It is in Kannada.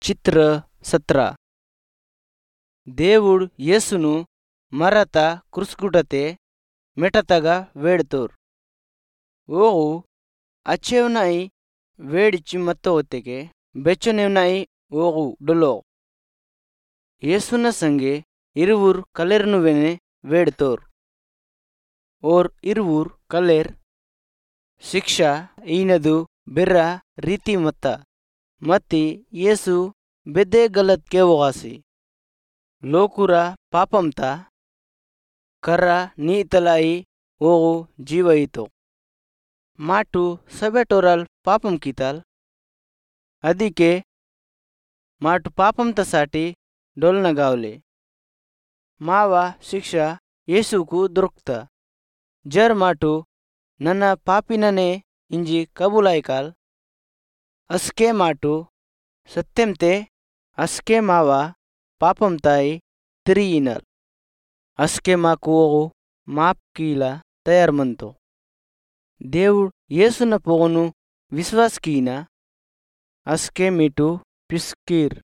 चित्र 17 దేవుడు యేసును మరత క్రుస్కుటతే మెటతగా వేడుతోర్ ఓ అచ్చేవనై వేడిచి ಮತ್ತೊತ್ತಿಗೆ ಬೆಚ್ಚನೆವನೈ ಓಗು ಡೊಲೋ ಯೇಸುನ ಸಂಗೆ ಇರುವೂರ್ ಕಲೆರ್ನುವೆನೆ వేడుతోర్ ಓರ್ ಇರುವೂರ್ ಕಲೆರ್ ಶಿಕ್ಷಾ ಈನದು ಬೆರ್ರ ರೀತಿ ಮತ್ತಿ ಯೇಸು ಬೆದ್ದೆ ಗಲತ್ಗೆ ಹೋಗಾಸಿ ಲೋಕುರ ಪಾಪಂತ ಕರ್ರ ನೀತಲಾಯಿ ಓಗು ಜೀವಯಿತೋ ಮಾಟು ಸಬೆಟೋರಲ್ ಪಾಪಂ ಕಿತಾಲ್ ಅದಕ್ಕೆ ಮಾಟು ಪಾಪಂತಸಾಟಿ ಡೊಲ್ನ गावले ಮಾವ ಶಿಕ್ಷಾ ಯೇಸುಕು ದೊರಕ್ತ ಜರ್ ಮಾಟು ನನ್ನ ಪಾಪಿನನೆ ಇಂಜಿ ಕಬೂಲಾಯ್ಕಾಲ್ ಅಸ್ಕೆ ಮಾಟು ಸತ್ಯಂತೆ ಅಸ್ಕೆ ಮಾವ ಪಾಪಂ ತಾಯಿ ತಿರಿಯಿನಲ್ ಅಸ್ಕೆ ಮಾಕು ಓಗು ಮಾಪ್ ಕೀಲ ತಯಾರ್ ಮಂತೋ దేవుడు యేసున పోగొను విశ్వాస్ కీనా అస్కే మీటు పిస్కీర్